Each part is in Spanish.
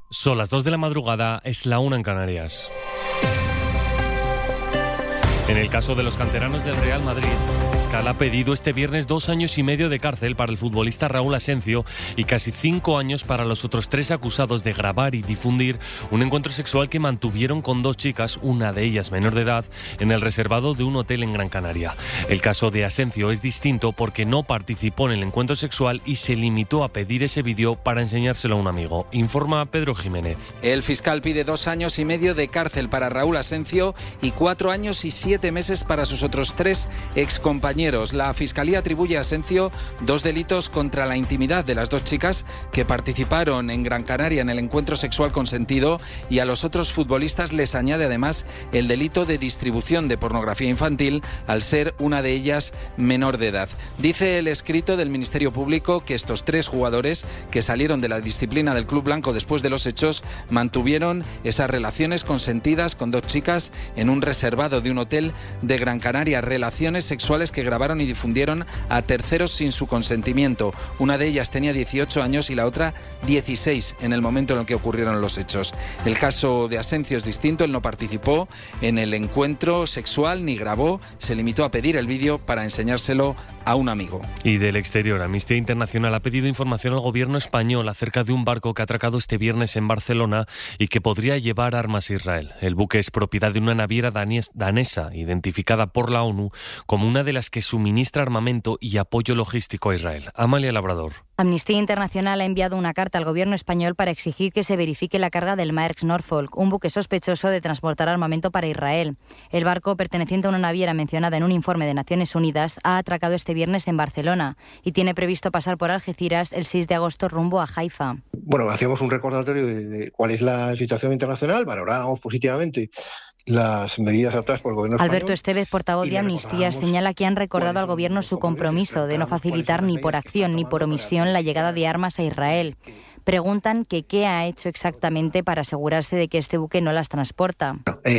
Son las 2 de la madrugada, es la 1 en Canarias. En el caso de los canteranos del Real Madrid, Fiscal ha pedido este viernes 2 años y medio de cárcel para el futbolista Raúl Asencio y casi 5 años para los otros 3 acusados de grabar y difundir un encuentro sexual que mantuvieron con 2 chicas, una de ellas menor de edad, en el reservado de un hotel en Gran Canaria. El caso de Asencio es distinto porque no participó en el encuentro sexual y se limitó a pedir ese vídeo para enseñárselo a un amigo. Informa Pedro Jiménez. El fiscal pide 2 años y medio de cárcel para Raúl Asencio y 4 años y 7 meses para sus otros 3 excompañeros. La Fiscalía atribuye a Asencio 2 delitos contra la intimidad de las 2 chicas que participaron en Gran Canaria en el encuentro sexual consentido, y a los otros futbolistas les añade además el delito de distribución de pornografía infantil al ser una de ellas menor de edad. Dice el escrito del Ministerio Público que estos 3 jugadores que salieron de la disciplina del Club Blanco después de los hechos mantuvieron esas relaciones consentidas con 2 chicas en un reservado de un hotel de Gran Canaria, relaciones sexuales que grabaron y difundieron a terceros sin su consentimiento. Una de ellas tenía 18 años y la otra 16 en el momento en el que ocurrieron los hechos. El caso de Asencio es distinto, él no participó en el encuentro sexual ni grabó, se limitó a pedir el vídeo para enseñárselo a un amigo. Y del exterior, Amnistía Internacional ha pedido información al gobierno español acerca de un barco que ha atracado este viernes en Barcelona y que podría llevar armas a Israel. El buque es propiedad de una naviera danesa, identificada por la ONU como una de las que suministra armamento y apoyo logístico a Israel. Amalia Labrador. Amnistía Internacional ha enviado una carta al gobierno español para exigir que se verifique la carga del Maersk Norfolk, un buque sospechoso de transportar armamento para Israel. El barco, perteneciente a una naviera mencionada en un informe de Naciones Unidas, ha atracado este viernes en Barcelona y tiene previsto pasar por Algeciras el 6 de agosto rumbo a Haifa. Bueno, hacíamos un recordatorio de cuál es la situación internacional, valoramos positivamente las medidas adoptadas por el gobierno español. Alberto Estevez, portavoz de Amnistía, señala que han recordado al gobierno su compromiso de no facilitar ni por acción ni por omisión la llegada de armas a Israel. Preguntan que qué ha hecho exactamente para asegurarse de que este buque no las transporta.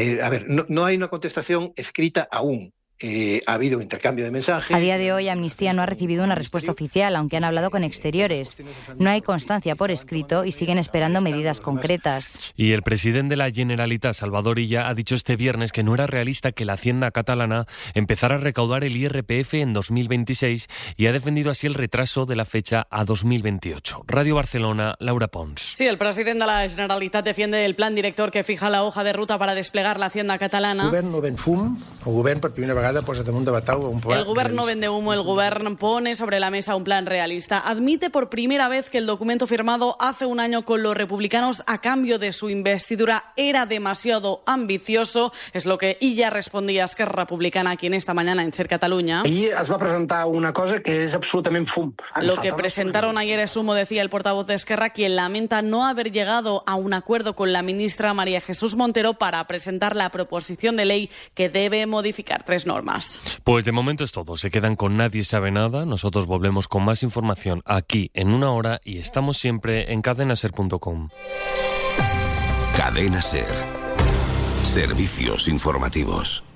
No hay una contestación escrita aún. Ha habido intercambio de mensajes. A día de hoy, Amnistía no ha recibido una respuesta oficial, aunque han hablado con exteriores. No hay constancia por escrito y siguen esperando medidas concretas. Y el presidente de la Generalitat, Salvador Illa, ha dicho este viernes que no era realista que la Hacienda catalana empezara a recaudar el IRPF en 2026 y ha defendido así el retraso de la fecha a 2028. Radio Barcelona, Laura Pons. Sí, el presidente de la Generalitat defiende el plan director que fija la hoja de ruta para desplegar la Hacienda catalana. El govern no ven fum, el govern per primera vegada posa damunt de la taula un pla. El govern no vende humo, el govern pone sobre la mesa un plan realista. Admite por primera vez que el documento firmado hace un año con los republicanos a cambio de su investidura era demasiado ambicioso. Es lo que Illa respondía a Esquerra Republicana aquí en esta mañana en Ser Catalunya. I es va presentar una cosa que és absolutament fum. Lo que presentaron ayer es humo, decía el portavoz de Esquerra, quien lamenta no haber llegado a un acuerdo con la ministra María Jesús Montero para presentar la proposición de ley que debe modificar 3 normas. Pues de momento es todo. Se quedan con Nadie Sabe Nada. Nosotros volvemos con más información aquí en 1 hora y estamos siempre en cadenaser.com. Cadena Ser. Servicios informativos.